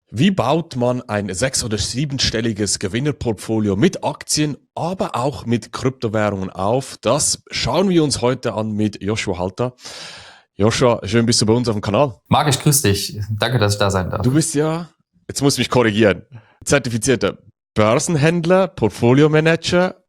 Wie baut man ein 6- oder 7-stelliges Gewinnerportfolio mit Aktien, aber auch mit Kryptowährungen auf? Das schauen wir uns heute an mit Joshua Halter. Joshua, schön bist du bei uns auf dem Kanal. Marc, ich grüße dich. Danke, dass ich da sein Du darf. bist ja, jetzt muss ich mich korrigieren, zertifizierter Börsenhändler, Portfolio-Manager.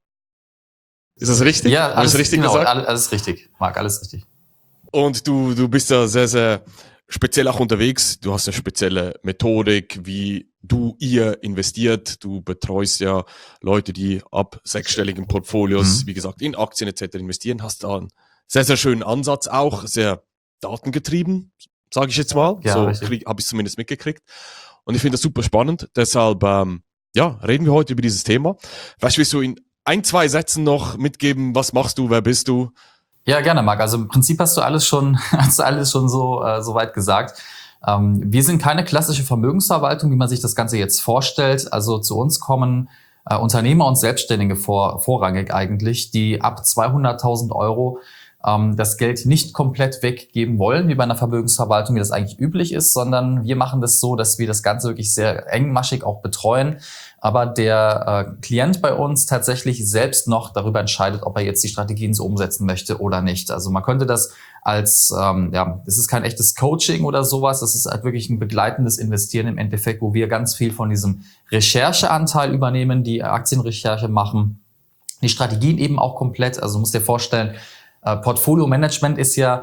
Ist das richtig? Ja, Habe ich es alles, richtig genau, gesagt? alles richtig. Marc, alles richtig. Und du bist ja sehr, sehr speziell auch unterwegs. Du hast eine spezielle Methodik, wie ihr investiert. Du betreust ja Leute, die ab 6-stelligen Portfolios, Mhm. wie gesagt, in Aktien etc. investieren. Hast da einen sehr, sehr schönen Ansatz, auch sehr datengetrieben, sage ich jetzt mal. Ja, So richtig. habe ich es zumindest mitgekriegt. Und ich finde das super spannend. Deshalb, reden wir heute über dieses Thema. Vielleicht willst du in ein, zwei Sätzen noch mitgeben, was machst du, wer bist du? Ja, gerne, Marc. Also im Prinzip hast du alles schon, hast du alles schon so weit gesagt. Wir sind keine klassische Vermögensverwaltung, wie man sich das Ganze jetzt vorstellt. Also zu uns kommen Unternehmer und Selbstständige vorrangig eigentlich, die ab 200.000 Euro das Geld nicht komplett weggeben wollen, wie bei einer Vermögensverwaltung, wie das eigentlich üblich ist, sondern wir machen das so, dass wir das Ganze wirklich sehr engmaschig auch betreuen, aber der Klient bei uns tatsächlich selbst noch darüber entscheidet, ob er jetzt die Strategien so umsetzen möchte oder nicht. Also man könnte das als, das ist kein echtes Coaching oder sowas, das ist halt wirklich ein begleitendes Investieren im Endeffekt, wo wir ganz viel von diesem Rechercheanteil übernehmen, die Aktienrecherche machen, die Strategien eben auch komplett. Also du musst dir vorstellen, Portfolio-Management ist ja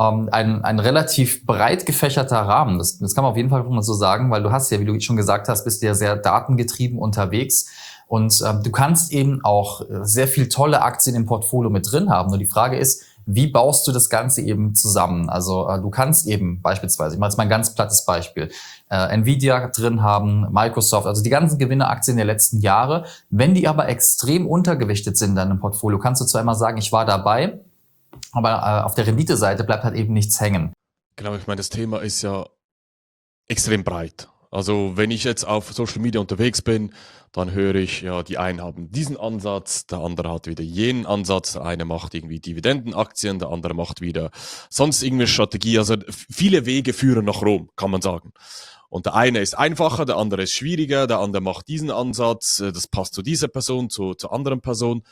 ein relativ breit gefächerter Rahmen. Das kann man auf jeden Fall mal so sagen, weil du hast ja, wie du schon gesagt hast, bist ja sehr datengetrieben unterwegs. Und du kannst eben auch sehr viel tolle Aktien im Portfolio mit drin haben. Nur die Frage ist, wie baust du das Ganze eben zusammen? Also du kannst eben beispielsweise, ich mache jetzt mal ein ganz plattes Beispiel, Nvidia drin haben, Microsoft, also die ganzen Gewinneraktien der letzten Jahre. Wenn die aber extrem untergewichtet sind in deinem Portfolio, kannst du zwar immer sagen, ich war dabei, aber auf der Renditeseite bleibt halt eben nichts hängen. Genau, ich meine, das Thema ist ja extrem breit. Also wenn ich jetzt auf Social Media unterwegs bin, dann höre ich, ja, die einen haben diesen Ansatz, der andere hat wieder jenen Ansatz, der eine macht irgendwie Dividendenaktien, der andere macht wieder sonst irgendeine Strategie. Also viele Wege führen nach Rom, kann man sagen. Und der eine ist einfacher, der andere ist schwieriger, der andere macht diesen Ansatz, das passt zu dieser Person, zur anderen Person.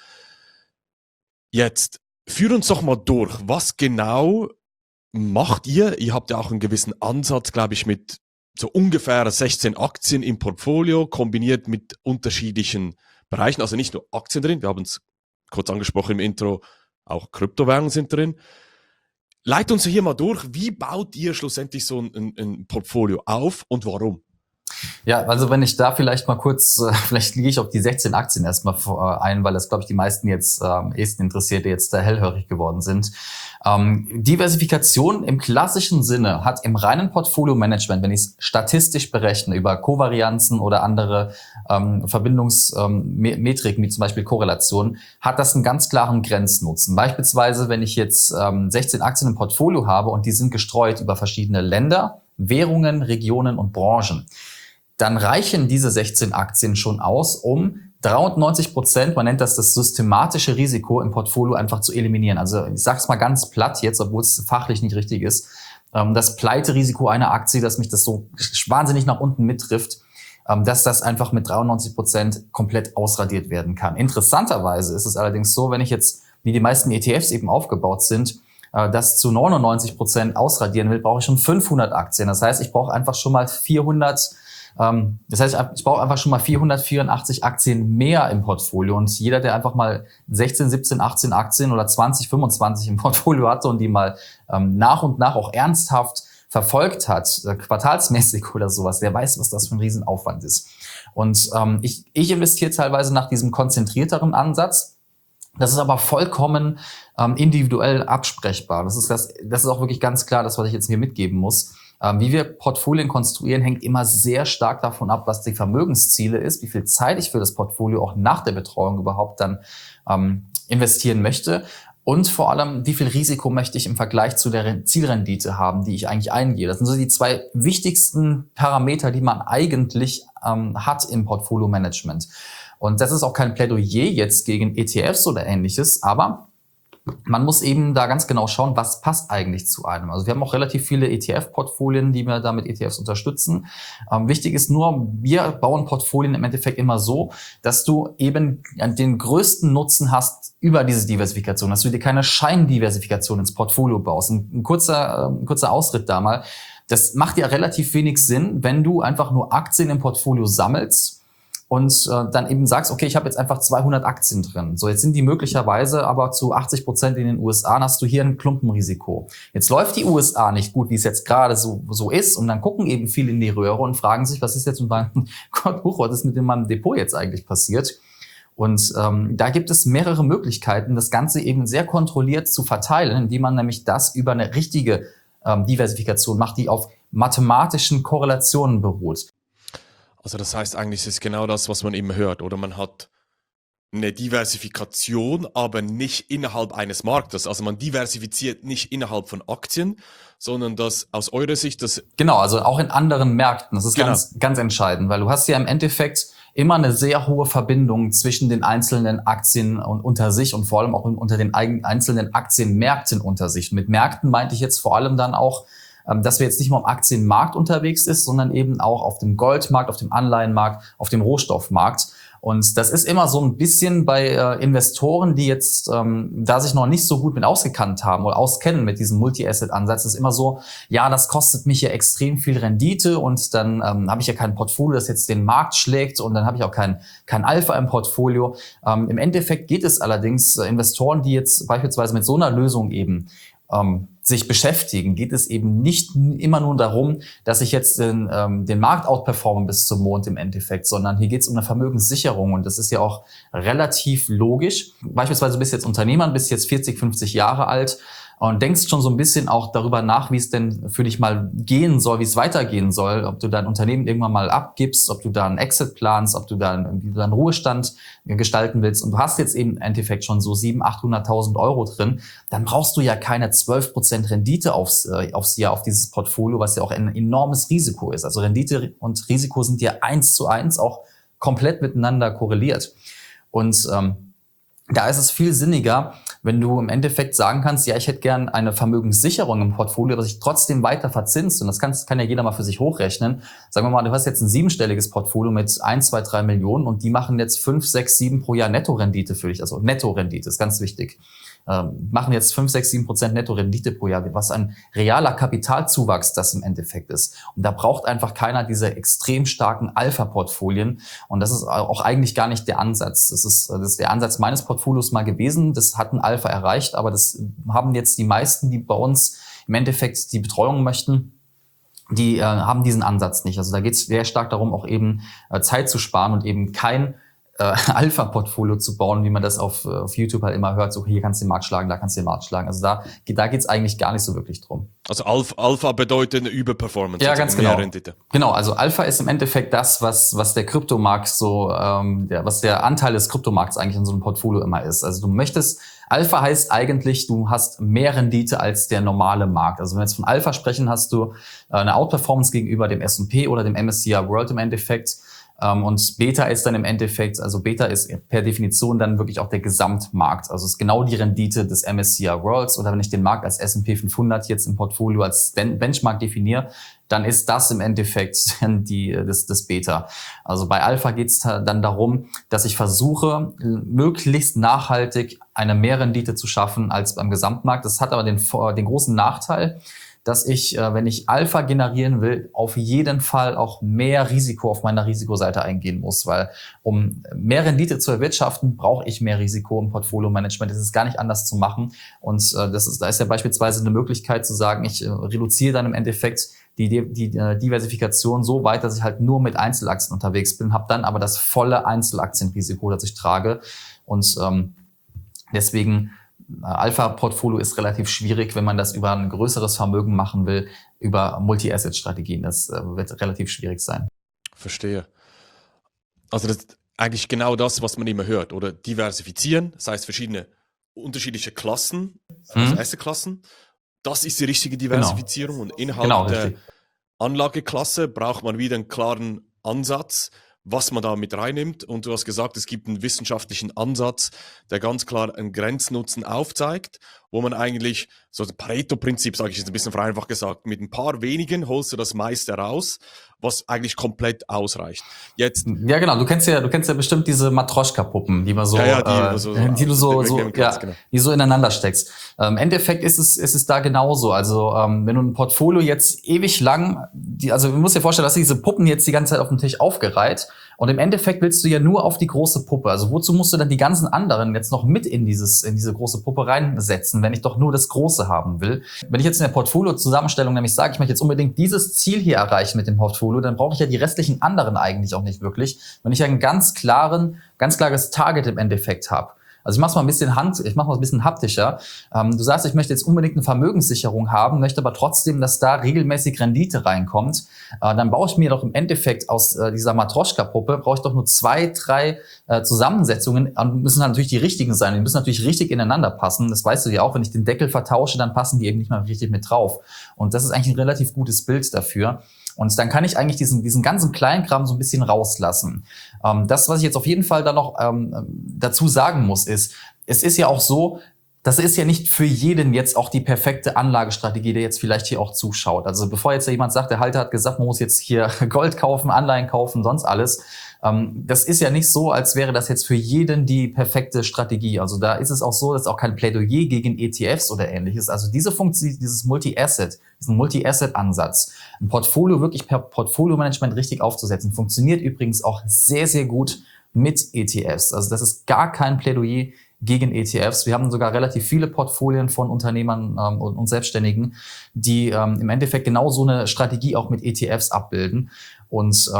Jetzt führ uns doch mal durch, was genau macht ihr? Ihr habt ja auch einen gewissen Ansatz, glaube ich, mit so ungefähr 16 Aktien im Portfolio, kombiniert mit unterschiedlichen Bereichen. Also nicht nur Aktien drin, wir haben es kurz angesprochen im Intro, auch Kryptowährungen sind drin. Leit uns hier mal durch, wie baut ihr schlussendlich so ein Portfolio auf und warum? Ja, also wenn ich da vielleicht mal kurz, vielleicht gehe ich auf die 16 Aktien erstmal ein, weil das, glaube ich, die meisten jetzt ehesten interessiert, die jetzt da hellhörig geworden sind. Diversifikation im klassischen Sinne hat im reinen Portfolio-Management, wenn ich es statistisch berechne, über Kovarianzen oder andere Verbindungsmetriken, wie zum Beispiel Korrelation, hat das einen ganz klaren Grenznutzen. Beispielsweise, wenn ich jetzt 16 Aktien im Portfolio habe und die sind gestreut über verschiedene Länder, Währungen, Regionen und Branchen, dann reichen diese 16 Aktien schon aus, um 93%, man nennt das systematische Risiko im Portfolio einfach zu eliminieren. Also ich sage es mal ganz platt jetzt, obwohl es fachlich nicht richtig ist, das Pleiterisiko einer Aktie, dass mich das so wahnsinnig nach unten mittrifft, dass das einfach mit 93% komplett ausradiert werden kann. Interessanterweise ist es allerdings so, wenn ich jetzt, wie die meisten ETFs eben aufgebaut sind, das zu 99% ausradieren will, brauche ich schon 500 Aktien. Das heißt, ich brauche einfach schon mal 484 Aktien mehr im Portfolio. Und jeder, der einfach mal 16, 17, 18 Aktien oder 20, 25 im Portfolio hatte und die mal nach und nach auch ernsthaft verfolgt hat, quartalsmäßig oder sowas, der weiß, was das für ein Riesenaufwand ist. Und ich investiere teilweise nach diesem konzentrierteren Ansatz. Das ist aber vollkommen individuell absprechbar. Das ist auch wirklich ganz klar, das, was ich jetzt hier mitgeben muss. Wie wir Portfolien konstruieren, hängt immer sehr stark davon ab, was die Vermögensziele ist, wie viel Zeit ich für das Portfolio auch nach der Betreuung überhaupt dann investieren möchte und vor allem, wie viel Risiko möchte ich im Vergleich zu der Zielrendite haben, die ich eigentlich eingehe. Das sind so die zwei wichtigsten Parameter, die man eigentlich hat im Portfolio-Management. Und das ist auch kein Plädoyer jetzt gegen ETFs oder Ähnliches, aber man muss eben da ganz genau schauen, was passt eigentlich zu einem. Also wir haben auch relativ viele ETF-Portfolien, die wir da mit ETFs unterstützen. Wichtig ist nur, wir bauen Portfolien im Endeffekt immer so, dass du eben den größten Nutzen hast über diese Diversifikation, dass du dir keine Scheindiversifikation ins Portfolio baust. Ein kurzer Ausritt da mal. Das macht ja relativ wenig Sinn, wenn du einfach nur Aktien im Portfolio sammelst und dann eben sagst, okay, ich habe jetzt einfach 200 Aktien drin. So, jetzt sind die möglicherweise aber zu 80% in den USA, dann hast du hier ein Klumpenrisiko. Jetzt läuft die USA nicht gut, wie es jetzt gerade so ist, und dann gucken eben viele in die Röhre und fragen sich, was ist jetzt mit meinem was ist mit meinem Depot jetzt eigentlich passiert? Und da gibt es mehrere Möglichkeiten, das Ganze eben sehr kontrolliert zu verteilen, indem man nämlich das über eine richtige Diversifikation macht, die auf mathematischen Korrelationen beruht. Also das heißt eigentlich, es ist genau das, was man immer hört. Oder man hat eine Diversifikation, aber nicht innerhalb eines Marktes. Also man diversifiziert nicht innerhalb von Aktien, sondern das aus eurer Sicht, das... Genau, also auch in anderen Märkten. Das ist Genau. ganz entscheidend, weil du hast ja im Endeffekt immer eine sehr hohe Verbindung zwischen den einzelnen Aktien unter sich und vor allem auch unter den einzelnen Aktienmärkten unter sich. Mit Märkten meinte ich jetzt vor allem dann auch, dass wir jetzt nicht nur am Aktienmarkt unterwegs ist, sondern eben auch auf dem Goldmarkt, auf dem Anleihenmarkt, auf dem Rohstoffmarkt. Und das ist immer so ein bisschen bei Investoren, die jetzt da sich noch nicht so gut mit ausgekannt haben oder auskennen mit diesem Multi-Asset-Ansatz, ist immer so, ja, das kostet mich ja extrem viel Rendite und dann habe ich ja kein Portfolio, das jetzt den Markt schlägt, und dann habe ich auch kein Alpha im Portfolio. Im Endeffekt geht es allerdings Investoren, die jetzt beispielsweise mit so einer Lösung eben sich beschäftigen, geht es eben nicht immer nur darum, dass ich jetzt den Markt outperforme bis zum Mond im Endeffekt, sondern hier geht es um eine Vermögenssicherung, und das ist ja auch relativ logisch. Beispielsweise du bist jetzt Unternehmer, bist jetzt 40, 50 Jahre alt und denkst schon so ein bisschen auch darüber nach, wie es denn für dich mal gehen soll, wie es weitergehen soll, ob du dein Unternehmen irgendwann mal abgibst, ob du da einen Exit planst, ob du da einen Ruhestand gestalten willst, und du hast jetzt eben im Endeffekt schon so 700.000, 800.000 Euro drin, dann brauchst du ja keine 12% Rendite aufs Jahr auf dieses Portfolio, was ja auch ein enormes Risiko ist. Also Rendite und Risiko sind ja 1:1 auch komplett miteinander korreliert. Und da ist es viel sinniger, wenn du im Endeffekt sagen kannst, ja, ich hätte gern eine Vermögenssicherung im Portfolio, was sich trotzdem weiter verzinst. Und das kann ja jeder mal für sich hochrechnen. Sagen wir mal, du hast jetzt ein 7-stelliges Portfolio mit 1, 2, 3 Millionen und die machen jetzt 5, 6, 7 pro Jahr Nettorendite für dich. Also Nettorendite ist ganz wichtig. Machen jetzt 5, 6, 7% Nettorendite pro Jahr, was ein realer Kapitalzuwachs das im Endeffekt ist. Und da braucht einfach keiner diese extrem starken Alpha-Portfolien. Und das ist auch eigentlich gar nicht der Ansatz. Das ist der Ansatz meines Portfolios mal gewesen. Das hat ein Alpha erreicht, aber das haben jetzt die meisten, die bei uns im Endeffekt die Betreuung möchten, die haben diesen Ansatz nicht. Also da geht es sehr stark darum, auch eben Zeit zu sparen und eben kein Alpha-Portfolio zu bauen, wie man das auf YouTube halt immer hört, so hier kannst du den Markt schlagen, da kannst du den Markt schlagen. Also da geht's eigentlich gar nicht so wirklich drum. Also Alpha bedeutet eine Überperformance. Ja, also ganz genau. Rendite. Genau, also Alpha ist im Endeffekt das, was der Kryptomarkt so, was der Anteil des Kryptomarkts eigentlich in so einem Portfolio immer ist. Also Alpha heißt eigentlich, du hast mehr Rendite als der normale Markt. Also wenn wir jetzt von Alpha sprechen, hast du eine Outperformance gegenüber dem S&P oder dem MSCI World im Endeffekt. Und Beta ist dann im Endeffekt, also Beta ist per Definition dann wirklich auch der Gesamtmarkt. Also es ist genau die Rendite des MSCI Worlds, oder wenn ich den Markt als S&P 500 jetzt im Portfolio als Benchmark definiere, dann ist das im Endeffekt das Beta. Also bei Alpha geht es dann darum, dass ich versuche, möglichst nachhaltig eine Mehrrendite zu schaffen als beim Gesamtmarkt. Das hat aber den großen Nachteil, dass ich, wenn ich Alpha generieren will, auf jeden Fall auch mehr Risiko auf meiner Risikoseite eingehen muss, weil um mehr Rendite zu erwirtschaften, brauche ich mehr Risiko im Portfolio-Management. Das ist gar nicht anders zu machen. Und da ist ja beispielsweise eine Möglichkeit zu sagen, ich reduziere dann im Endeffekt die Diversifikation so weit, dass ich halt nur mit Einzelaktien unterwegs bin, habe dann aber das volle Einzelaktienrisiko, das ich trage. Und deswegen Alpha-Portfolio ist relativ schwierig, wenn man das über ein größeres Vermögen machen will, über Multi-Asset-Strategien. Das wird relativ schwierig sein. Verstehe. Also das ist eigentlich genau das, was man immer hört. Oder diversifizieren, das heißt verschiedene unterschiedliche Klassen, also Asset-Klassen. Das ist die richtige Diversifizierung. Und innerhalb der Anlageklasse braucht man wieder einen klaren Ansatz, was man da mit reinnimmt. Und du hast gesagt, es gibt einen wissenschaftlichen Ansatz, der ganz klar einen Grenznutzen aufzeigt, wo man eigentlich, so das Pareto-Prinzip, sage ich jetzt ein bisschen vereinfacht gesagt, mit ein paar wenigen holst du das meiste raus, was eigentlich komplett ausreicht. Jetzt, Ja, genau. Du kennst ja bestimmt diese Matroschka-Puppen, die man so, die du die so ineinander steckst. Im Endeffekt ist es da genauso. Also, wenn du ein Portfolio jetzt ewig lang, also du musst dir vorstellen, dass diese Puppen jetzt die ganze Zeit auf dem Tisch aufgereiht und im Endeffekt willst du ja nur auf die große Puppe. Also wozu musst du dann die ganzen anderen jetzt noch mit in diese große Puppe reinsetzen, wenn ich doch nur das Große haben will? Wenn ich jetzt in der Portfolio-Zusammenstellung nämlich sage, ich möchte jetzt unbedingt dieses Ziel hier erreichen mit dem Portfolio, dann brauche ich ja die restlichen anderen eigentlich auch nicht wirklich, wenn ich ja ein ganz klares Target im Endeffekt habe. Also ich mache mal ein bisschen haptischer. Du sagst, ich möchte jetzt unbedingt eine Vermögenssicherung haben, möchte aber trotzdem, dass da regelmäßig Rendite reinkommt. Dann baue ich mir doch im Endeffekt aus dieser Matroschka-Puppe, brauche ich doch nur 2, 3 Zusammensetzungen. Müssen natürlich die richtigen sein. Die müssen natürlich richtig ineinander passen. Das weißt du ja auch, wenn ich den Deckel vertausche, dann passen die eben nicht mal richtig mit drauf. Und das ist eigentlich ein relativ gutes Bild dafür. Und dann kann ich eigentlich diesen ganzen Kleinkram so ein bisschen rauslassen. Das, was ich jetzt auf jeden Fall da noch dazu sagen muss, ist, es ist ja auch so, das ist ja nicht für jeden jetzt auch die perfekte Anlagestrategie, der jetzt vielleicht hier auch zuschaut. Also bevor jetzt jemand sagt, der Halter hat gesagt, man muss jetzt hier Gold kaufen, Anleihen kaufen, sonst alles. Das ist ja nicht so, als wäre das jetzt für jeden die perfekte Strategie. Also da ist es auch so, dass auch kein Plädoyer gegen ETFs oder Ähnliches. Also diese Funktion, diesen Multi-Asset-Ansatz, ein Portfolio wirklich per Portfolio-Management richtig aufzusetzen, funktioniert übrigens auch sehr, sehr gut mit ETFs. Also das ist gar kein Plädoyer gegen ETFs. Wir haben sogar relativ viele Portfolien von Unternehmern und Selbstständigen, die im Endeffekt genau so eine Strategie auch mit ETFs abbilden. Und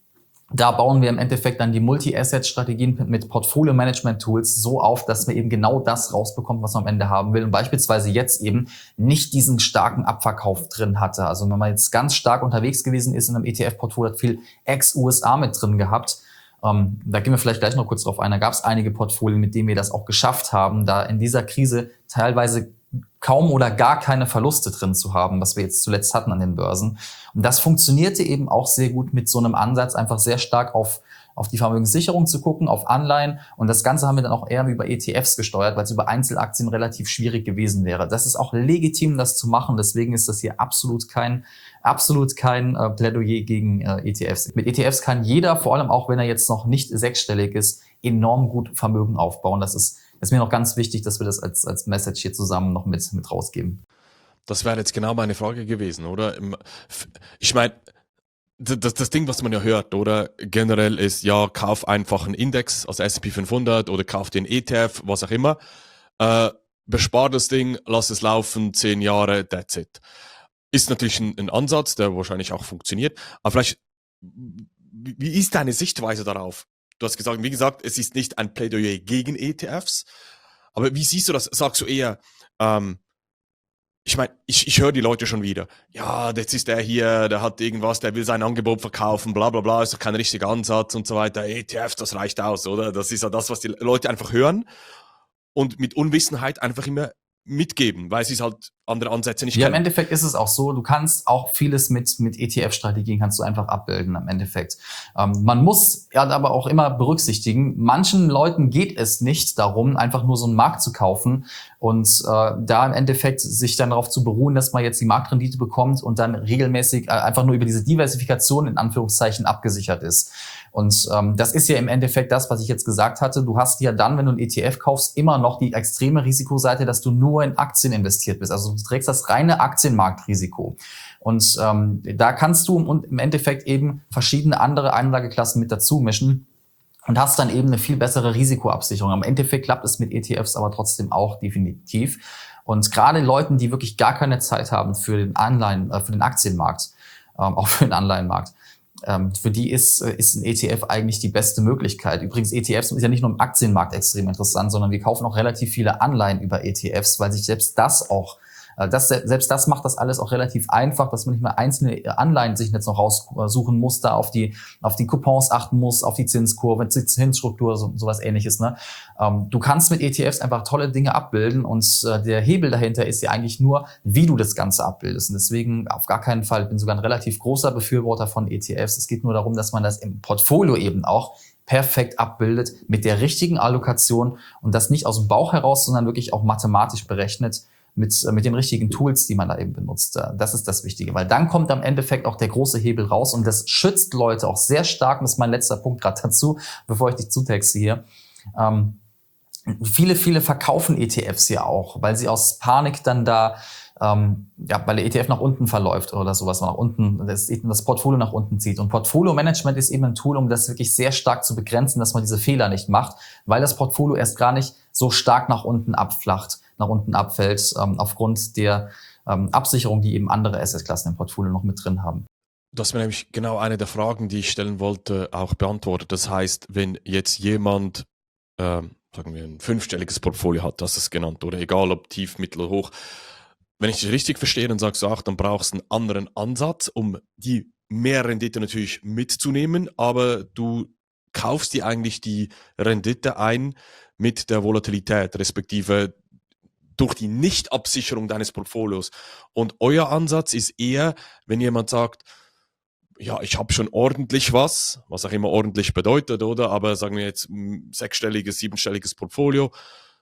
da bauen wir im Endeffekt dann die Multi-Asset-Strategien mit Portfolio-Management-Tools so auf, dass man eben genau das rausbekommt, was man am Ende haben will und beispielsweise jetzt eben nicht diesen starken Abverkauf drin hatte. Also wenn man jetzt ganz stark unterwegs gewesen ist in einem ETF-Portfolio, hat viel Ex-USA mit drin gehabt. Da gehen wir vielleicht gleich noch kurz drauf ein. Da gab es einige Portfolien, mit denen wir das auch geschafft haben, da in dieser Krise teilweise kaum oder gar keine Verluste drin zu haben, was wir jetzt zuletzt hatten an den Börsen. Und das funktionierte eben auch sehr gut mit so einem Ansatz, einfach sehr stark auf die Vermögenssicherung zu gucken, auf Anleihen. Und das Ganze haben wir dann auch eher über ETFs gesteuert, weil es über Einzelaktien relativ schwierig gewesen wäre. Das ist auch legitim, das zu machen. Deswegen ist das hier absolut kein Plädoyer gegen ETFs. Mit ETFs kann jeder, vor allem auch wenn er jetzt noch nicht sechsstellig ist, enorm gut Vermögen aufbauen. Das ist mir noch ganz wichtig, dass wir das als Message hier zusammen noch mit rausgeben. Das wäre jetzt genau meine Frage gewesen, oder? Ich meine, das Ding, was man ja hört, oder? Generell ist, ja, kauf einfach einen Index, also S&P 500 oder kauf den ETF, was auch immer. Bespar das Ding, lass es laufen, 10 Jahre, that's it. Ist natürlich ein Ansatz, der wahrscheinlich auch funktioniert. Aber vielleicht, wie ist deine Sichtweise darauf? Du hast gesagt, wie gesagt, es ist nicht ein Plädoyer gegen ETFs. Aber wie siehst du das? Sagst du eher, ich meine, ich höre die Leute schon wieder. Ja, jetzt ist der hier, der hat irgendwas, der will sein Angebot verkaufen, bla bla bla, ist doch kein richtiger Ansatz und so weiter. ETFs, das reicht aus, oder? Das ist ja das, was die Leute einfach hören und mit Unwissenheit einfach immer mitgeben, weil sie es halt andere Ansätze nicht kennen. Ja, im Endeffekt ist es auch so, du kannst auch vieles mit ETF-Strategien kannst du einfach abbilden im Endeffekt. Man muss ja aber auch immer berücksichtigen, manchen Leuten geht es nicht darum, einfach nur so einen Markt zu kaufen und da im Endeffekt sich dann darauf zu beruhen, dass man jetzt die Marktrendite bekommt und dann regelmäßig einfach nur über diese Diversifikation in Anführungszeichen abgesichert ist. Und das ist ja im Endeffekt das, was ich jetzt gesagt hatte. Du hast ja dann, wenn du einen ETF kaufst, immer noch die extreme Risikoseite, dass du nur in Aktien investiert bist. Also du trägst das reine Aktienmarktrisiko. Und da kannst du im Endeffekt eben verschiedene andere Anlageklassen mit dazu mischen und hast dann eben eine viel bessere Risikoabsicherung. Im Endeffekt klappt es mit ETFs aber trotzdem auch definitiv. Und gerade Leuten, die wirklich gar keine Zeit haben für den für den Aktienmarkt, auch für den Anleihenmarkt, für die ist ein ETF eigentlich die beste Möglichkeit. Übrigens, ETFs ist ja nicht nur im Aktienmarkt extrem interessant, sondern wir kaufen auch relativ viele Anleihen über ETFs, weil sich selbst das auch Selbst das macht das alles auch relativ einfach, dass man nicht mehr einzelne Anleihen sich jetzt noch raussuchen muss, da auf die Coupons achten muss, auf die Zinskurve, Zinsstruktur, sowas ähnliches. Ne? Du kannst mit ETFs einfach tolle Dinge abbilden und der Hebel dahinter ist ja eigentlich nur, wie du das Ganze abbildest. Und deswegen auf gar keinen Fall, ich bin sogar ein relativ großer Befürworter von ETFs. Es geht nur darum, dass man das im Portfolio eben auch perfekt abbildet mit der richtigen Allokation und das nicht aus dem Bauch heraus, sondern wirklich auch mathematisch berechnet mit den richtigen Tools, die man da eben benutzt. Das ist das Wichtige, weil dann kommt am Endeffekt auch der große Hebel raus und das schützt Leute auch sehr stark. Und das ist mein letzter Punkt gerade dazu, bevor ich dich zutexte hier. Viele verkaufen ETFs ja auch, weil sie aus Panik dann da weil der ETF nach unten verläuft oder sowas, nach unten, das Portfolio nach unten zieht. Und Portfolio-Management ist eben ein Tool, um das wirklich sehr stark zu begrenzen, dass man diese Fehler nicht macht, weil das Portfolio erst gar nicht so stark nach unten abflacht, nach unten abfällt, aufgrund der Absicherung, die eben andere Assetklassen im Portfolio noch mit drin haben. Du hast mir nämlich genau eine der Fragen, die ich stellen wollte, auch beantwortet. Das heißt, wenn jetzt jemand, sagen wir, ein 5-stelliges Portfolio hat, das ist genannt, oder egal ob tief, mittel oder hoch, wenn ich dich richtig verstehe, dann sagst du auch, dann brauchst du einen anderen Ansatz, um die mehr Rendite natürlich mitzunehmen, aber du kaufst dir eigentlich die Rendite ein mit der Volatilität, respektive durch die Nichtabsicherung deines Portfolios. Und euer Ansatz ist eher, wenn jemand sagt, ja, ich habe schon ordentlich was auch immer ordentlich bedeutet, oder? Aber sagen wir jetzt 6-stelliges, 7-stelliges Portfolio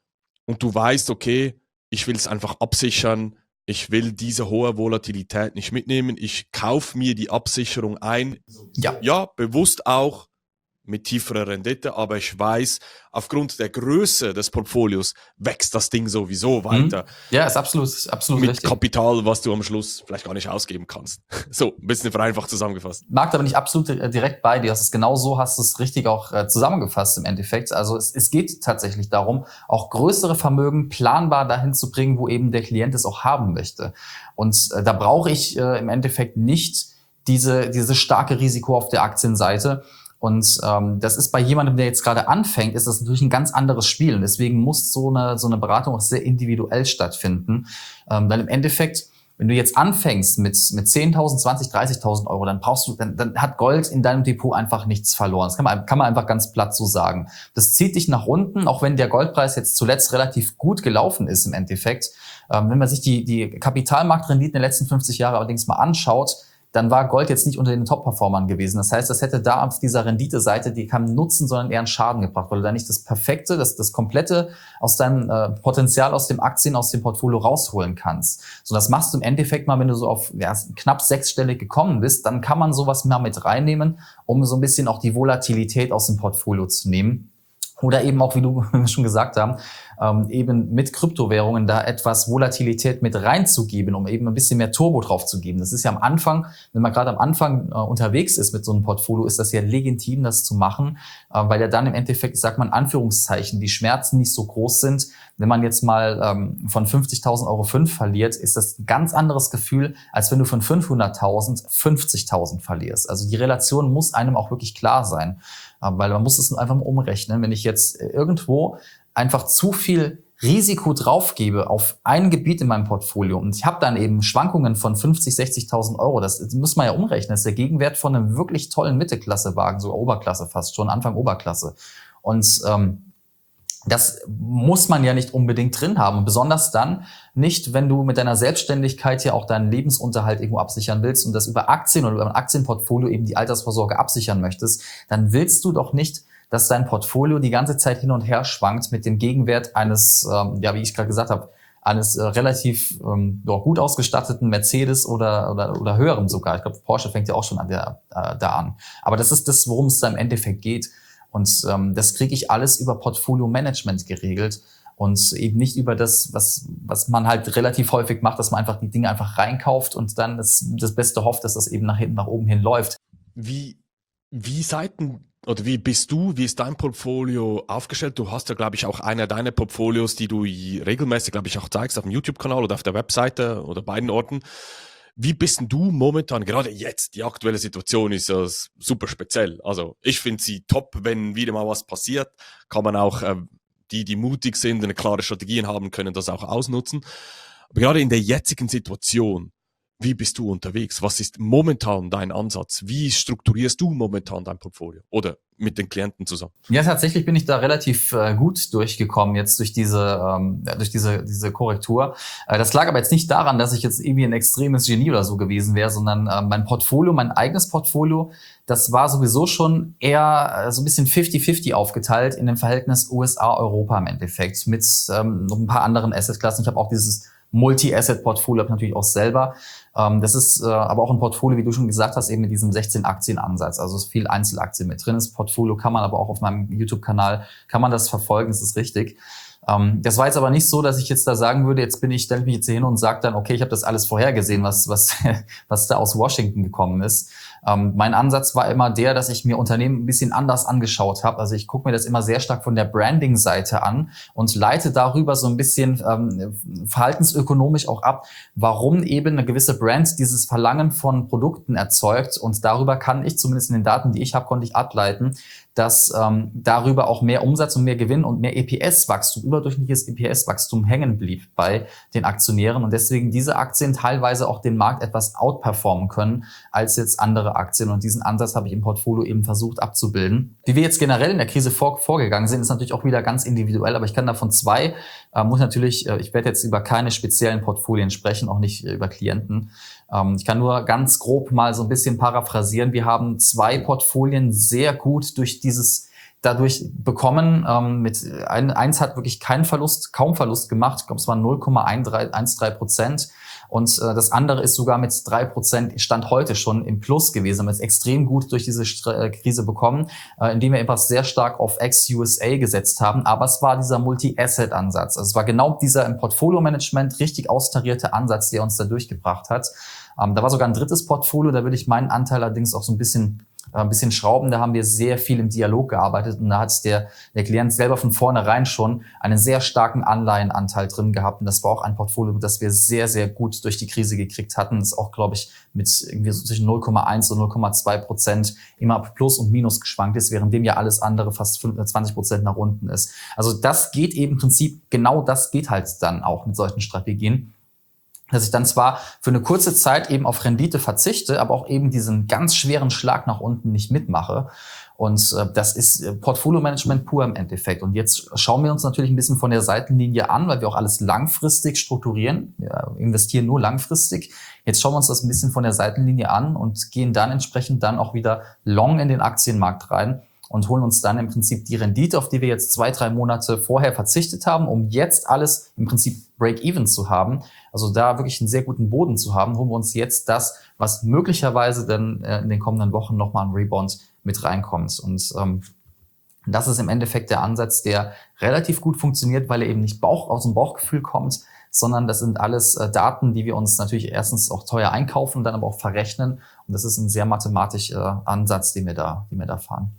und du weißt, okay, ich will es einfach absichern, ich will diese hohe Volatilität nicht mitnehmen, ich kaufe mir die Absicherung ein. Ja, bewusst auch mit tieferer Rendite, aber ich weiß, aufgrund der Größe des Portfolios wächst das Ding sowieso weiter. Ja, ist absolut mit richtig. Kapital, was du am Schluss vielleicht gar nicht ausgeben kannst. So, ein bisschen vereinfacht zusammengefasst. Mag, da bin ich absolut direkt bei dir. Genau so hast du es richtig auch zusammengefasst im Endeffekt. Also es geht tatsächlich darum, auch größere Vermögen planbar dahin zu bringen, wo eben der Klient es auch haben möchte. Und da brauche ich im Endeffekt nicht diese starke Risiko auf der Aktienseite. Und das ist bei jemandem, der jetzt gerade anfängt, ist das natürlich ein ganz anderes Spiel. Und deswegen muss so eine Beratung auch sehr individuell stattfinden. Weil im Endeffekt, wenn du jetzt anfängst mit 10.000, 20.000, 30.000 Euro, dann hat Gold in deinem Depot einfach nichts verloren. Das kann man einfach ganz platt so sagen. Das zieht dich nach unten, auch wenn der Goldpreis jetzt zuletzt relativ gut gelaufen ist im Endeffekt. Wenn man sich die Kapitalmarktrenditen der letzten 50 Jahre allerdings mal anschaut, dann war Gold jetzt nicht unter den Top-Performern gewesen. Das heißt, das hätte da auf dieser Renditeseite die keinen Nutzen, sondern eher einen Schaden gebracht, weil du da nicht das Perfekte, das Komplette aus deinem Potenzial aus dem Aktien, aus dem Portfolio rausholen kannst. So, das machst du im Endeffekt mal, wenn du so auf knapp 6-stellig gekommen bist, dann kann man sowas mal mit reinnehmen, um so ein bisschen auch die Volatilität aus dem Portfolio zu nehmen. Oder eben auch, wie wir schon gesagt haben, eben mit Kryptowährungen da etwas Volatilität mit reinzugeben, um eben ein bisschen mehr Turbo drauf zu geben. Das ist ja am Anfang, wenn man gerade am Anfang unterwegs ist mit so einem Portfolio, ist das ja legitim, das zu machen, weil ja dann im Endeffekt, ich sag mal in Anführungszeichen, die Schmerzen nicht so groß sind. Wenn man jetzt mal von 50.000 Euro 5 verliert, ist das ein ganz anderes Gefühl, als wenn du von 500.000 50.000 verlierst. Also die Relation muss einem auch wirklich klar sein, weil man muss es einfach mal umrechnen. Wenn ich jetzt irgendwo einfach zu viel Risiko draufgebe auf ein Gebiet in meinem Portfolio und ich habe dann eben Schwankungen von 50.000, 60.000 Euro, das muss man ja umrechnen, das ist der Gegenwert von einem wirklich tollen Mittelklassewagen, sogar Oberklasse fast schon, Anfang Oberklasse. Und das muss man ja nicht unbedingt drin haben. Und besonders dann nicht, wenn du mit deiner Selbstständigkeit ja auch deinen Lebensunterhalt irgendwo absichern willst und das über Aktien oder über ein Aktienportfolio eben die Altersvorsorge absichern möchtest, dann willst du doch nicht, dass dein Portfolio die ganze Zeit hin und her schwankt mit dem Gegenwert eines, wie ich gerade gesagt habe, eines relativ gut ausgestatteten Mercedes oder höherem sogar. Ich glaube, Porsche fängt ja auch schon da an. Aber das ist das, worum es da im Endeffekt geht. Und das kriege ich alles über Portfolio-Management geregelt und eben nicht über das, was man halt relativ häufig macht, dass man einfach die Dinge einfach reinkauft und dann das Beste hofft, dass das eben nach hinten, nach oben hin läuft. Wie wie ist dein Portfolio aufgestellt? Du hast ja, glaube ich, auch einer deiner Portfolios, die du regelmäßig, glaube ich, auch zeigst auf dem YouTube-Kanal oder auf der Webseite oder beiden Orten. Wie bist denn du momentan, gerade jetzt, die aktuelle Situation ist ja super speziell. Also ich finde sie top, wenn wieder mal was passiert, kann man auch, die mutig sind, eine klare Strategie haben, können das auch ausnutzen. Aber gerade in der jetzigen Situation, wie bist du unterwegs? Was ist momentan dein Ansatz? Wie strukturierst du momentan dein Portfolio oder mit den Klienten zusammen? Ja, tatsächlich bin ich da relativ gut durchgekommen jetzt durch diese Korrektur. Das lag aber jetzt nicht daran, dass ich jetzt irgendwie ein extremes Genie oder so gewesen wäre, sondern mein Portfolio, mein eigenes Portfolio, das war sowieso schon eher so ein bisschen 50-50 aufgeteilt in dem Verhältnis USA-Europa im Endeffekt mit noch ein paar anderen Assetklassen. Ich habe auch dieses Multi-Asset-Portfolio natürlich auch selber. Das ist aber auch ein Portfolio, wie du schon gesagt hast, eben mit diesem 16-Aktien-Ansatz. Also es ist viel Einzelaktien mit drin. Das Portfolio kann man aber auch auf meinem YouTube-Kanal, kann man das verfolgen, das ist richtig. Das war jetzt aber nicht so, dass ich jetzt da sagen würde, stelle ich mich jetzt hier hin und sage dann, okay, ich habe das alles vorhergesehen, was da aus Washington gekommen ist. Mein Ansatz war immer der, dass ich mir Unternehmen ein bisschen anders angeschaut habe. Also ich gucke mir das immer sehr stark von der Branding-Seite an und leite darüber so ein bisschen verhaltensökonomisch auch ab, warum eben eine gewisse Brand dieses Verlangen von Produkten erzeugt. Und darüber kann ich, zumindest in den Daten, die ich habe, konnte ich ableiten, dass darüber auch mehr Umsatz und mehr Gewinn und mehr EPS-Wachstum, überdurchschnittliches EPS-Wachstum hängen blieb bei den Aktionären und deswegen diese Aktien teilweise auch den Markt etwas outperformen können als jetzt andere Aktien. Und diesen Ansatz habe ich im Portfolio eben versucht abzubilden. Wie wir jetzt generell in der Krise vorgegangen sind, ist natürlich auch wieder ganz individuell, aber ich kann davon ich werde jetzt über keine speziellen Portfolien sprechen, auch nicht über Klienten. Ich kann nur ganz grob mal so ein bisschen paraphrasieren. Wir haben 2 Portfolien sehr gut dadurch bekommen. Eins hat wirklich kaum Verlust gemacht. Ich glaube, es waren 0,13%. Und das andere ist sogar mit 3% Stand heute schon im Plus gewesen. Haben wir es extrem gut durch diese Krise bekommen, indem wir etwas sehr stark auf ex-USA gesetzt haben. Aber es war dieser Multi-Asset-Ansatz. Also es war genau dieser im Portfolio-Management richtig austarierte Ansatz, der uns da durchgebracht hat. Da war sogar ein drittes Portfolio, da würde ich meinen Anteil allerdings auch so ein bisschen schrauben. Da haben wir sehr viel im Dialog gearbeitet und da hat der Klient selber von vornherein schon einen sehr starken Anleihenanteil drin gehabt. Und das war auch ein Portfolio, das wir sehr, sehr gut durch die Krise gekriegt hatten. Das ist auch, glaube ich, mit irgendwie so zwischen 0,1 und 0,2% immer plus und minus geschwankt ist, währenddem ja alles andere fast 20% nach unten ist. Also das geht eben im Prinzip, genau das geht halt dann auch mit solchen Strategien, dass ich dann zwar für eine kurze Zeit eben auf Rendite verzichte, aber auch eben diesen ganz schweren Schlag nach unten nicht mitmache. Und das ist Portfolio-Management pur im Endeffekt. Und jetzt schauen wir uns natürlich ein bisschen von der Seitenlinie an, weil wir auch alles langfristig strukturieren. Wir investieren nur langfristig. Jetzt schauen wir uns das ein bisschen von der Seitenlinie an und gehen dann entsprechend dann auch wieder long in den Aktienmarkt rein und holen uns dann im Prinzip die Rendite, auf die wir jetzt 2-3 Monate vorher verzichtet haben, um jetzt alles im Prinzip Break-Even zu haben. Also da wirklich einen sehr guten Boden zu haben, holen wir uns jetzt das, was möglicherweise dann in den kommenden Wochen nochmal ein Rebound mit reinkommt. Und das ist im Endeffekt der Ansatz, der relativ gut funktioniert, weil er eben nicht aus dem Bauchgefühl kommt, sondern das sind alles Daten, die wir uns natürlich erstens auch teuer einkaufen und dann aber auch verrechnen. Und das ist ein sehr mathematischer Ansatz, den wir da fahren.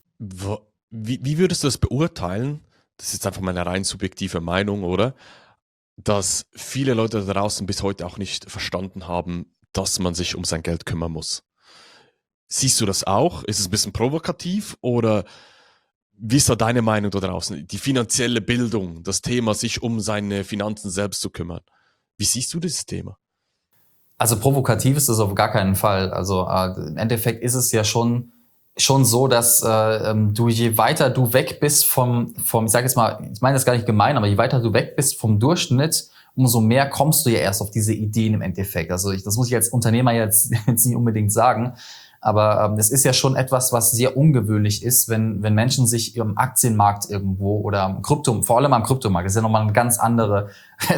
Wie würdest du das beurteilen? Das ist jetzt einfach meine rein subjektive Meinung, oder? Dass viele Leute da draußen bis heute auch nicht verstanden haben, dass man sich um sein Geld kümmern muss. Siehst du das auch? Ist es ein bisschen provokativ oder wie ist da deine Meinung da draußen? Die finanzielle Bildung, das Thema, sich um seine Finanzen selbst zu kümmern. Wie siehst du dieses Thema? Also provokativ ist das auf gar keinen Fall. Also im Endeffekt ist es ja schon so, dass je weiter du weg bist vom, ich sage jetzt mal, ich meine das gar nicht gemein, aber je weiter du weg bist vom Durchschnitt, umso mehr kommst du ja erst auf diese Ideen im Endeffekt. Also das muss ich als Unternehmer jetzt nicht unbedingt sagen, aber das ist ja schon etwas, was sehr ungewöhnlich ist, wenn Menschen sich im Aktienmarkt irgendwo oder am vor allem am Kryptomarkt, das ist ja nochmal eine ganz andere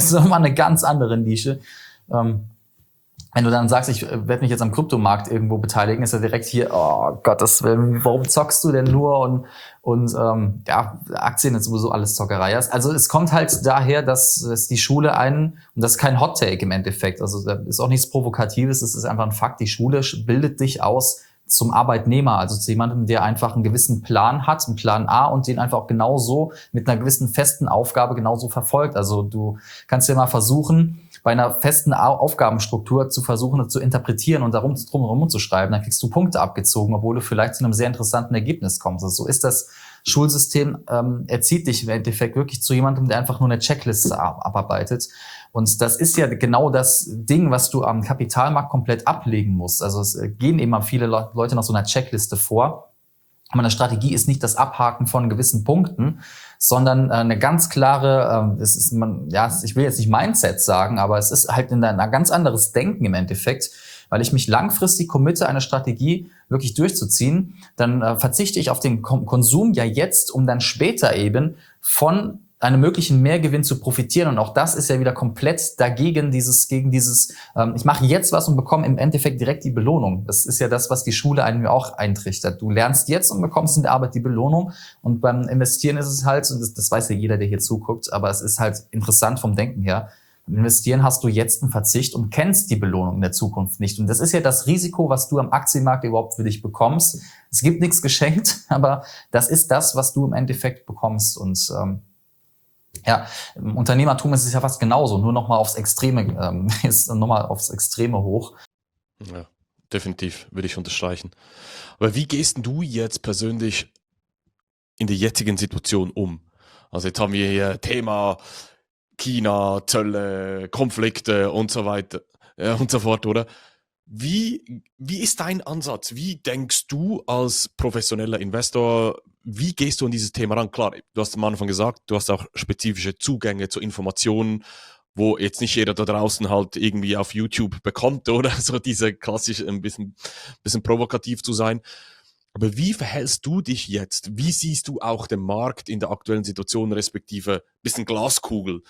Nische. Wenn du dann sagst, ich werde mich jetzt am Kryptomarkt irgendwo beteiligen, ist ja direkt hier, oh Gottes Willen, warum zockst du denn nur? Und Aktien ist sowieso alles Zockerei. Also es kommt halt daher, dass die Schule und das ist kein Hot Take im Endeffekt, also da ist auch nichts Provokatives, es ist einfach ein Fakt, die Schule bildet dich aus zum Arbeitnehmer, also zu jemandem, der einfach einen gewissen Plan hat, einen Plan A und den einfach auch genauso mit einer gewissen festen Aufgabe genauso verfolgt. Also du kannst ja mal versuchen, bei einer festen Aufgabenstruktur zu versuchen, zu interpretieren und drumherum zu schreiben, dann kriegst du Punkte abgezogen, obwohl du vielleicht zu einem sehr interessanten Ergebnis kommst. Also so ist das Schulsystem erzieht dich im Endeffekt wirklich zu jemandem, der einfach nur eine Checkliste abarbeitet. Und das ist ja genau das Ding, was du am Kapitalmarkt komplett ablegen musst. Also es gehen immer viele Leute nach so einer Checkliste vor. Aber eine Strategie ist nicht das Abhaken von gewissen Punkten, sondern eine ganz klare, ich will jetzt nicht Mindset sagen, aber es ist halt ein ganz anderes Denken im Endeffekt, weil ich mich langfristig committe, eine Strategie wirklich durchzuziehen, dann verzichte ich auf den Konsum ja jetzt, um dann später eben von einem möglichen Mehrgewinn zu profitieren. Und auch das ist ja wieder komplett gegen dieses, ich mache jetzt was und bekomme im Endeffekt direkt die Belohnung. Das ist ja das, was die Schule einem ja auch eintrichtert. Du lernst jetzt und bekommst in der Arbeit die Belohnung. Und beim Investieren ist es halt, und das weiß ja jeder, der hier zuguckt, aber es ist halt interessant vom Denken her, beim Investieren hast du jetzt einen Verzicht und kennst die Belohnung in der Zukunft nicht. Und das ist ja das Risiko, was du am Aktienmarkt überhaupt für dich bekommst. Es gibt nichts geschenkt, aber das ist das, was du im Endeffekt bekommst. Und ja, im Unternehmertum ist es ja fast genauso, nur nochmal aufs Extreme, hoch. Ja, definitiv, würde ich unterstreichen. Aber wie gehst denn du jetzt persönlich in der jetzigen Situation um? Also jetzt haben wir hier Thema China, Zölle, Konflikte und so weiter und so fort, oder? Wie ist dein Ansatz? Wie denkst du als professioneller Investor, wie gehst du an dieses Thema ran? Klar, du hast am Anfang gesagt, du hast auch spezifische Zugänge zu Informationen, wo jetzt nicht jeder da draußen halt irgendwie auf YouTube bekommt, oder? So diese klassische, ein bisschen provokativ zu sein. Aber wie verhältst du dich jetzt? Wie siehst du auch den Markt in der aktuellen Situation, respektive bisschen Glaskugel?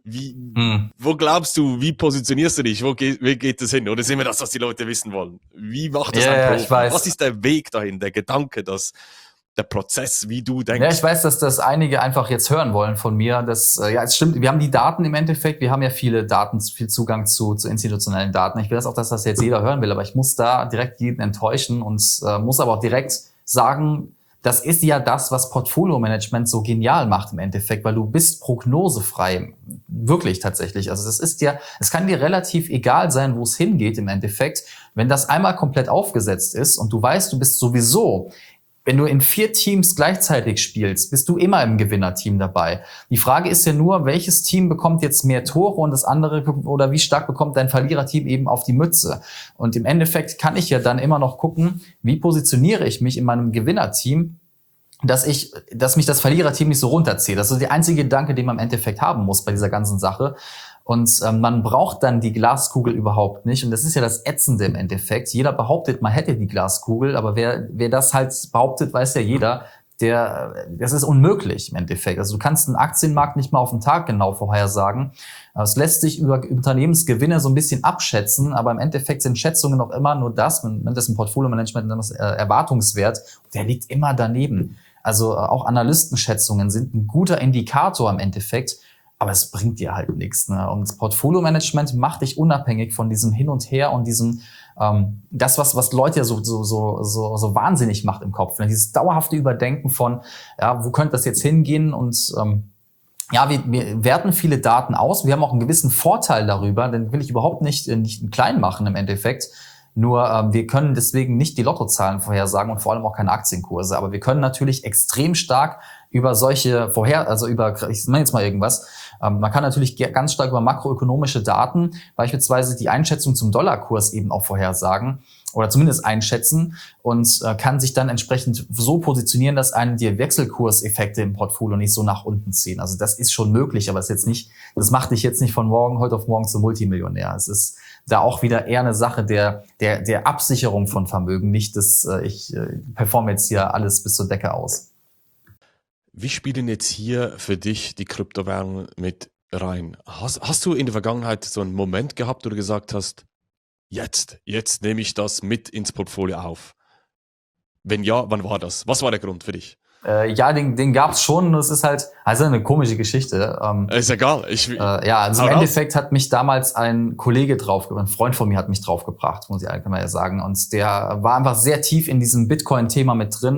Wo glaubst du, wie positionierst du dich? Wie geht es hin? Oder ist immer das, was die Leute wissen wollen? Wie macht das ein Profi? Ich weiß. Was ist der Weg dahin, der Gedanke, der Prozess, wie du denkst? Ja, ich weiß, dass das einige einfach jetzt hören wollen von mir. Es stimmt, wir haben die Daten im Endeffekt, wir haben ja viele Daten, viel Zugang zu institutionellen Daten. Ich will das auch, dass das jetzt jeder hören will, aber ich muss da direkt jeden enttäuschen und muss aber auch direkt sagen, das ist ja das, was Portfolio-Management so genial macht im Endeffekt, weil du bist prognosefrei. Wirklich tatsächlich. Also es kann dir relativ egal sein, wo es hingeht im Endeffekt. Wenn das einmal komplett aufgesetzt ist und du weißt, du bist sowieso, wenn du in 4 Teams gleichzeitig spielst, bist du immer im Gewinnerteam dabei. Die Frage ist ja nur, welches Team bekommt jetzt mehr Tore und das andere, oder wie stark bekommt dein Verliererteam eben auf die Mütze? Und im Endeffekt kann ich ja dann immer noch gucken, wie positioniere ich mich in meinem Gewinnerteam, dass mich das Verliererteam nicht so runterzieht. Das ist der einzige Gedanke, den man im Endeffekt haben muss bei dieser ganzen Sache. Und man braucht dann die Glaskugel überhaupt nicht. Und das ist ja das Ätzende im Endeffekt. Jeder behauptet, man hätte die Glaskugel, aber wer das halt behauptet, weiß ja jeder, das ist unmöglich im Endeffekt. Also du kannst einen Aktienmarkt nicht mal auf den Tag genau vorhersagen. Es lässt sich über Unternehmensgewinne so ein bisschen abschätzen, aber im Endeffekt sind Schätzungen auch immer nur das, man nennt das im Portfolio-Management Erwartungswert, der liegt immer daneben. Also auch Analystenschätzungen sind ein guter Indikator im Endeffekt, aber es bringt dir halt nichts. Ne? Und das Portfolio-Management macht dich unabhängig von diesem Hin und Her und diesem, das, was Leute ja so wahnsinnig macht im Kopf. Ne? Dieses dauerhafte Überdenken von, ja, wo könnte das jetzt hingehen? Und wir werten viele Daten aus. Wir haben auch einen gewissen Vorteil darüber, den will ich überhaupt nicht klein machen im Endeffekt. Nur wir können deswegen nicht die Lottozahlen vorhersagen und vor allem auch keine Aktienkurse. Aber wir können natürlich extrem stark über solche ich meine jetzt mal irgendwas, man kann natürlich ganz stark über makroökonomische Daten, beispielsweise die Einschätzung zum Dollarkurs eben auch vorhersagen oder zumindest einschätzen und kann sich dann entsprechend so positionieren, dass einen die Wechselkurseffekte im Portfolio nicht so nach unten ziehen. Also das ist schon möglich, aber das macht dich jetzt nicht von heute auf morgen zum Multimillionär. Es ist da auch wieder eher eine Sache der Absicherung von Vermögen, nicht ich performe jetzt hier alles bis zur Decke aus. Wie spielen jetzt hier für dich die Kryptowährungen mit rein? Hast du in der Vergangenheit so einen Moment gehabt, wo du gesagt hast, jetzt nehme ich das mit ins Portfolio auf? Wenn ja, wann war das? Was war der Grund für dich? Ja, den gab's schon. Das ist halt eine komische Geschichte. Ist egal. Im Endeffekt hat mich damals ein Freund von mir hat mich draufgebracht, muss ich allgemein sagen. Und der war einfach sehr tief in diesem Bitcoin-Thema mit drin.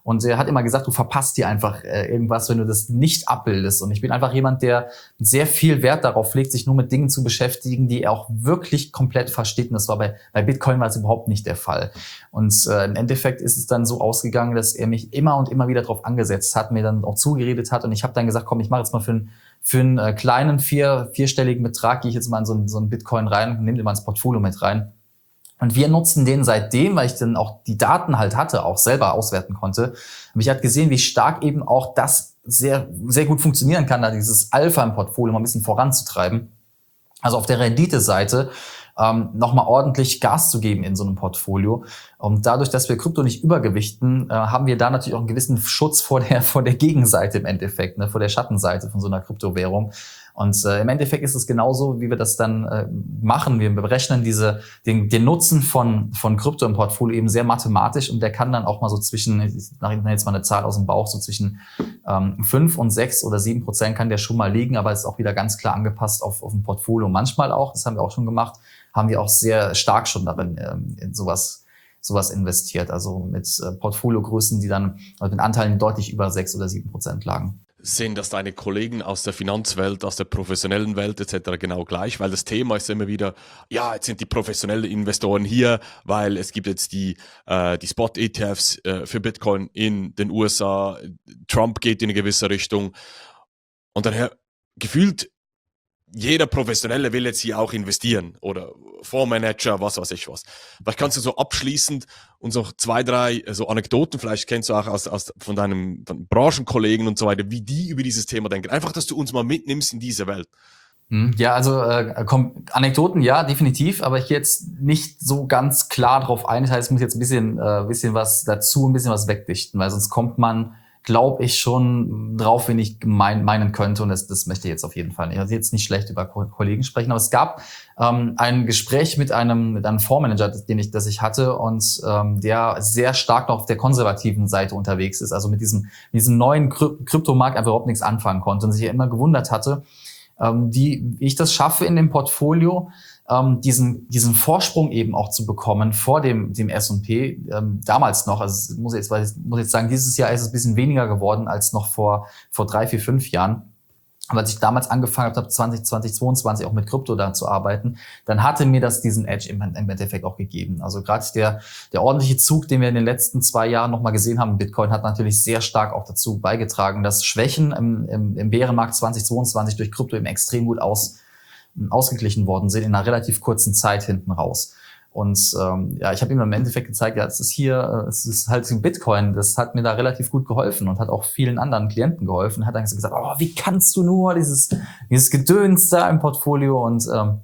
Und er hat immer gesagt, du verpasst dir einfach irgendwas, wenn du das nicht abbildest. Und ich bin einfach jemand, der sehr viel Wert darauf legt, sich nur mit Dingen zu beschäftigen, die er auch wirklich komplett versteht. Und das war bei Bitcoin war es überhaupt nicht der Fall. Und im Endeffekt ist es dann so ausgegangen, dass er mich immer und immer wieder darauf angesetzt hat, mir dann auch zugeredet hat. Und ich habe dann gesagt, komm, ich mache jetzt mal für einen kleinen vierstelligen Betrag, gehe ich jetzt mal in so einen Bitcoin rein und nehme den mal ins Portfolio mit rein. Und wir nutzen den seitdem, weil ich dann auch die Daten halt hatte, auch selber auswerten konnte. Und ich habe gesehen, wie stark eben auch das sehr, sehr gut funktionieren kann, da dieses Alpha im Portfolio mal ein bisschen voranzutreiben. Also auf der Rendite-Seite nochmal ordentlich Gas zu geben in so einem Portfolio. Und dadurch, dass wir Krypto nicht übergewichten, haben wir da natürlich auch einen gewissen Schutz vor der Gegenseite im Endeffekt, ne, vor der Schattenseite von so einer Kryptowährung. Und im Endeffekt ist es genauso, wie wir das dann machen. Wir berechnen den Nutzen von Krypto im Portfolio eben sehr mathematisch, und der kann dann auch mal so zwischen, ich nenne jetzt mal eine Zahl aus dem Bauch, so zwischen 5 und 6 oder 7% kann der schon mal liegen, aber es ist auch wieder ganz klar angepasst auf ein Portfolio. Manchmal auch, das haben wir auch schon gemacht, haben wir auch sehr stark schon darin in sowas investiert. Also mit Portfoliogrößen, die dann mit Anteilen deutlich über 6 oder 7% lagen. Sehen das deine Kollegen aus der Finanzwelt, aus der professionellen Welt etc. genau gleich? Weil das Thema ist immer wieder, ja, jetzt sind die professionellen Investoren hier, weil es gibt jetzt die Spot-ETFs für Bitcoin in den USA, Trump geht in eine gewisse Richtung und daher gefühlt jeder Professionelle will jetzt hier auch investieren oder Fondsmanager, was weiß ich was. Vielleicht kannst du so abschließend uns noch 2, 3 so Anekdoten, vielleicht kennst du auch von deinem Branchenkollegen und so weiter, wie die über dieses Thema denken. Einfach, dass du uns mal mitnimmst in diese Welt. Ja, also Anekdoten, ja, definitiv, aber ich gehe jetzt nicht so ganz klar drauf ein. Das heißt, ich muss jetzt ein bisschen was dazu, ein bisschen was wegdichten, weil sonst kommt man, glaube ich, schon drauf, wen ich meinen könnte, und das möchte ich jetzt auf jeden Fall nicht. Also jetzt nicht schlecht über Kollegen sprechen, aber es gab ein Gespräch mit einem Fondsmanager, das ich hatte, und der sehr stark noch auf der konservativen Seite unterwegs ist, also mit diesem neuen Kryptomarkt einfach überhaupt nichts anfangen konnte und sich ja immer gewundert hatte, wie ich das schaffe in dem Portfolio, diesen Vorsprung eben auch zu bekommen vor dem S&P, damals noch, also muss jetzt sagen, dieses Jahr ist es ein bisschen weniger geworden als noch vor 3, 4, 5 Jahren. Aber als ich damals angefangen habe, 2022 auch mit Krypto da zu arbeiten, dann hatte mir das diesen Edge im Endeffekt auch gegeben. Also gerade der ordentliche Zug, den wir in den letzten 2 Jahren nochmal gesehen haben, Bitcoin, hat natürlich sehr stark auch dazu beigetragen, dass Schwächen im Bärenmarkt 2022 durch Krypto eben extrem gut ausgeglichen worden sind in einer relativ kurzen Zeit hinten raus. Und ja, ich habe ihm im Endeffekt gezeigt, ja, es ist halt ein Bitcoin, das hat mir da relativ gut geholfen und hat auch vielen anderen Klienten geholfen. Hat dann gesagt, oh, wie kannst du nur dieses Gedöns da im Portfolio, und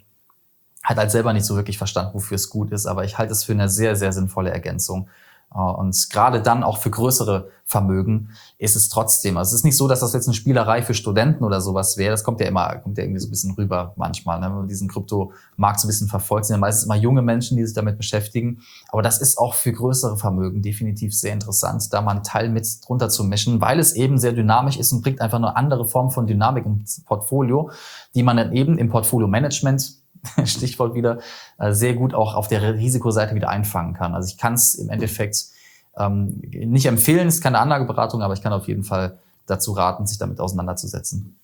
hat halt selber nicht so wirklich verstanden, wofür es gut ist, aber ich halte es für eine sehr, sehr sinnvolle Ergänzung. Und gerade dann auch für größere Vermögen ist es trotzdem. Also es ist nicht so, dass das jetzt eine Spielerei für Studenten oder sowas wäre. Das kommt ja irgendwie so ein bisschen rüber manchmal, ne? Wenn man diesen Kryptomarkt so ein bisschen verfolgt, sind ja meistens immer junge Menschen, die sich damit beschäftigen. Aber das ist auch für größere Vermögen definitiv sehr interessant, da mal einen Teil mit drunter zu mischen, weil es eben sehr dynamisch ist und bringt einfach eine andere Form von Dynamik ins Portfolio, die man dann eben im Portfolio-Management, Stichwort wieder, sehr gut auch auf der Risikoseite wieder einfangen kann. Also ich kann es im Endeffekt nicht empfehlen, es ist keine Anlageberatung, aber ich kann auf jeden Fall dazu raten, sich damit auseinanderzusetzen.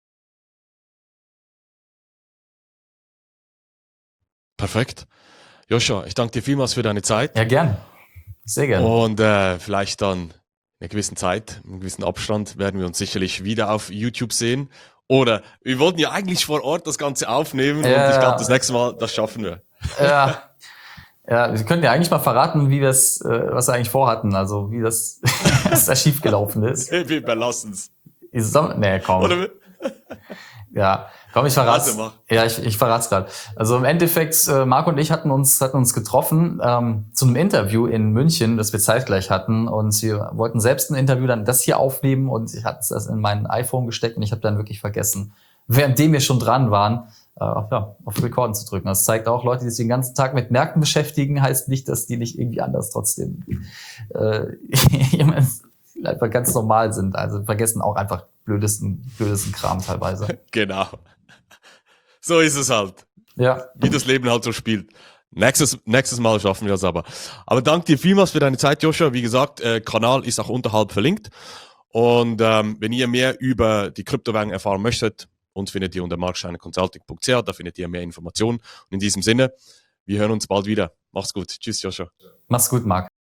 Perfekt. Joshua, ich danke dir vielmals für deine Zeit. Ja, gern. Sehr gerne. Und vielleicht dann in einer gewissen Zeit, in einem gewissen Abstand, werden wir uns sicherlich wieder auf YouTube sehen. Oder wir wollten ja eigentlich vor Ort das Ganze aufnehmen, und ich glaube, das nächste Mal, das schaffen wir. Ja, wir können ja eigentlich mal verraten, was wir eigentlich vorhatten, also wie das da schiefgelaufen ist. Wir überlassen es. Nee, komm. Oder? Ja, komm, ich verrat's. Also mach. Ja, ich verrat's gerade. Also im Endeffekt, Marco und ich hatten uns getroffen zu einem Interview in München, das wir zeitgleich hatten, und wir wollten selbst ein Interview dann das hier aufnehmen, und ich hatte das in mein iPhone gesteckt und ich habe dann wirklich vergessen, währenddem wir schon dran waren, auf Recorden zu drücken. Das zeigt auch, Leute, die sich den ganzen Tag mit Märkten beschäftigen, heißt nicht, dass die nicht irgendwie anders trotzdem einfach ganz normal sind. Also vergessen auch einfach blödesten Kram teilweise. Genau. So ist es halt. Ja. Wie das Leben halt so spielt. Nächstes Mal schaffen wir es aber. Aber danke dir vielmals für deine Zeit, Joshua. Wie gesagt, Kanal ist auch unterhalb verlinkt. Und wenn ihr mehr über die Kryptowährung erfahren möchtet, uns findet ihr unter markscheinerconsulting.ch, da findet ihr mehr Informationen. Und in diesem Sinne, wir hören uns bald wieder. Mach's gut. Tschüss, Joshua. Mach's gut, Marc.